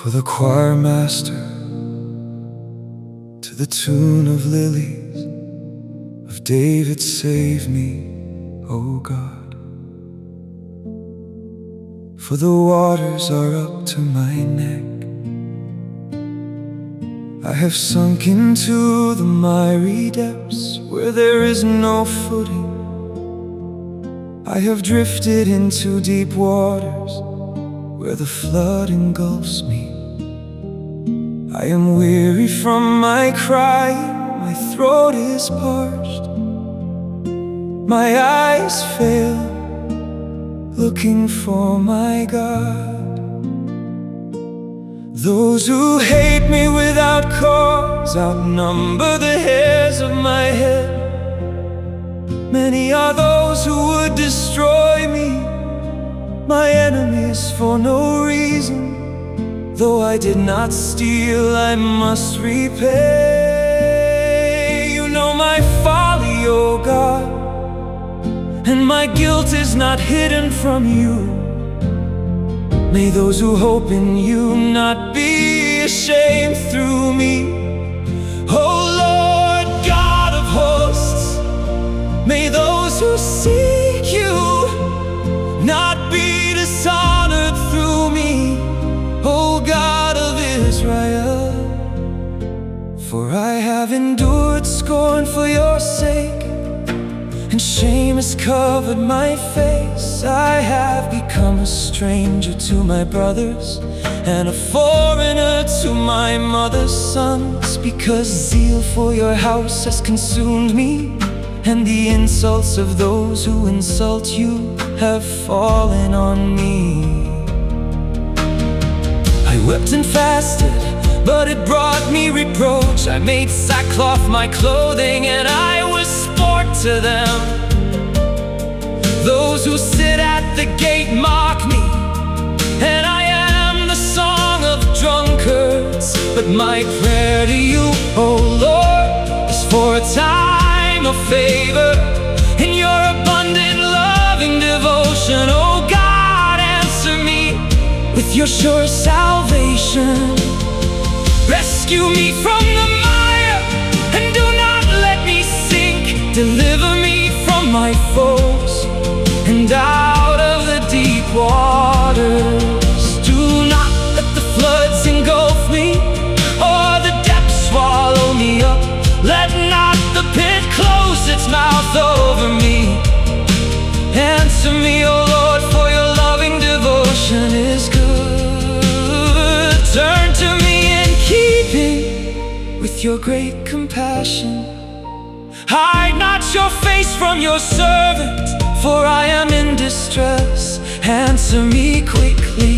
For the choir master, to the tune of lilies, of David save me, O God. For the waters are up to my neck, I have sunk into the miry depths where there is no footing. I have drifted into deep waters where the flood engulfs me. I am weary from my crying, my throat is parched, my eyes fail, looking for my God. Those who hate me without cause outnumber the hairs of my head. Many are those who would destroy me, my enemies for no reason. Though I did not steal, I must repay. You know my folly, O God, and my guilt is not hidden from you. May those who hope in you not be ashamed through me. O Lord God of hosts, may those who seek you not be dishonored through me, O God of Israel. For I have endured scorn for your sake, and shame has covered my face. I have become a stranger to my brothers, and a foreigner to my mother's sons, because zeal for your house has consumed me, and the insults of those who insult you have fallen on me. I wept and fasted, but it brought me reproach. I made sackcloth my clothing, and I was sport to them. Those who sit at the gate mock me, and I am the song of drunkards. But my prayer to you, O Lord, is for a time of favor. In your abundant loving devotion, O God, answer me with your sure salvation. Rescue me from the mire, and do not let me sink. Deliver me from my foes, and out of the deep waters. Do not let the floods engulf me, or the depths swallow me up. Let not the pit close its mouth over me. Answer me, O Lord, for your loving devotion is good. Turn to me in keeping with your great compassion. Hide not your face from your servant, for I am in distress. Answer me quickly.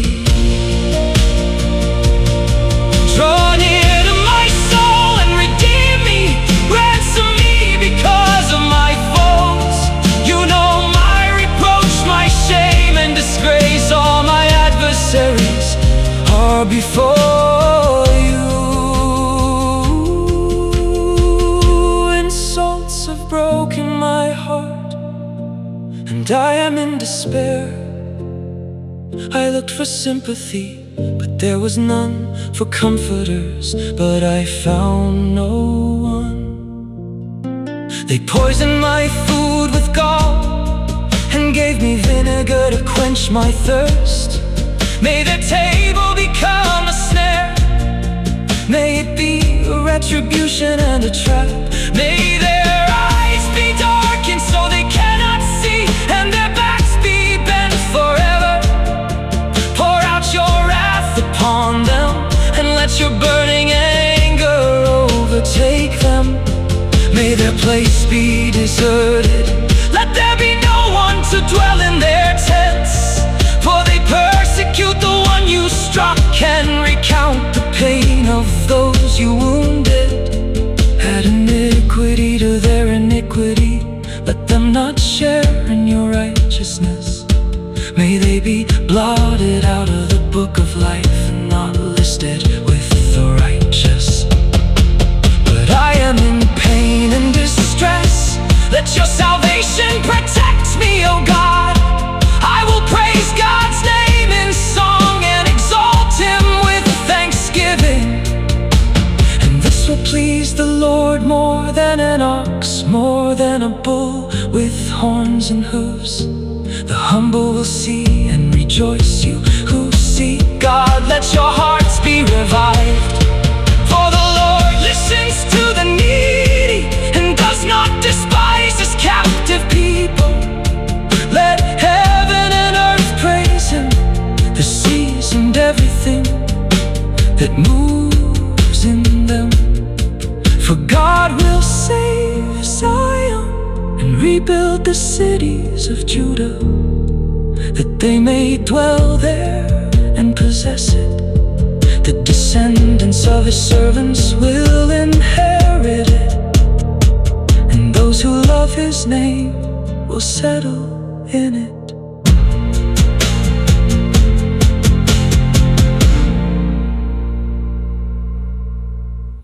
Draw near to my soul and redeem me. Ransom me because of my foes. You know my reproach, my shame and disgrace. All my adversaries are before you. Insults have broken my heart, and I am in despair. I looked for sympathy, but there was none, for comforters, but I found no one. They poisoned my food with gall, and gave me vinegar to quench my thirst. May their table become a snare, may it be a retribution and a trap. May their eyes be darkened so they cannot see, and their backs be bent forever. Pour out your wrath upon them, and let your burning anger overtake them. May their place be deserted, let there be no one to dwell in their tents. For they persecute the one you struck, and recount the pain of those you wounded. Add iniquity to their iniquity, let them not share in your righteousness. May they be blotted out of the book of life, and not listed with the righteous. But I am in pain and distress, let your praise the Lord more than an ox, more than a bull with horns and hooves. The humble will see and rejoice, you who seek God, let your hearts be revived. For the Lord listens to the needy and does not despise his captive people. Let heaven and earth praise him, the seas and everything that moves in them. For God will save Zion and rebuild the cities of Judah, that they may dwell there and possess it. The descendants of his servants will inherit it, and those who love his name will settle in it.